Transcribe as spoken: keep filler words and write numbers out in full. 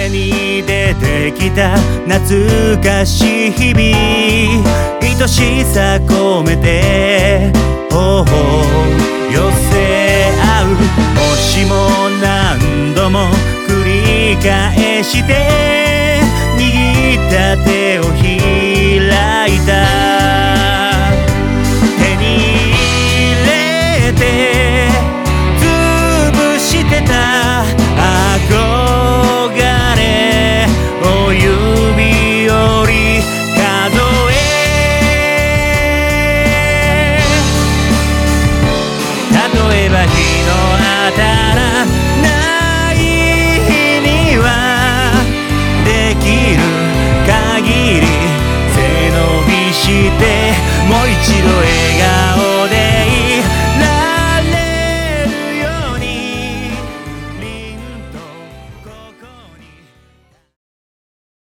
目に出てきた懐かしい日々、愛しさ込めて頬を寄せ合う。もしも何度も繰り返して握った手を開いた